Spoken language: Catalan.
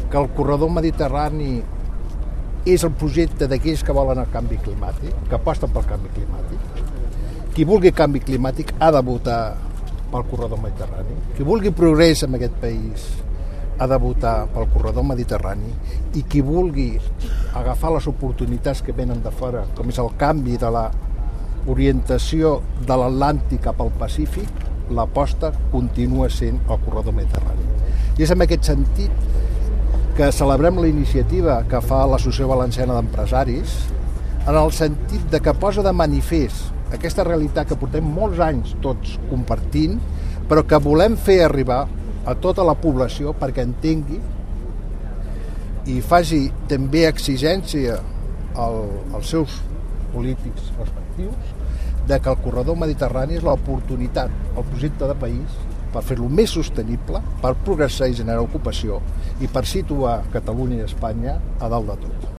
que el corredor mediterrani és el projecte d'aquells que volen el canvi climàtic, que aposten pel canvi climàtic. Qui vulgui canvi climàtic ha de votar pel corredor mediterrani. Qui vulgui progrés en aquest país ha de votar pel corredor mediterrani, i qui vulgui agafar les oportunitats que venen de fora, com és el canvi de l'orientació de l'Atlàntic cap al Pacífic, l'aposta continua sent el corredor mediterrani. I és en aquest sentit que celebrem la iniciativa que fa l'Associació Valenciana d'Empresaris, en el sentit de que posa de manifest aquesta realitat que portem molts anys tots compartint, però que volem fer arribar a tota la població perquè entengui i faci també exigència als seus polítics respectius de que el corredor mediterrani és l'oportunitat, el projecte de país per fer-lo més sostenible, per progressar i generar ocupació i per situar Catalunya i Espanya a dalt de tot.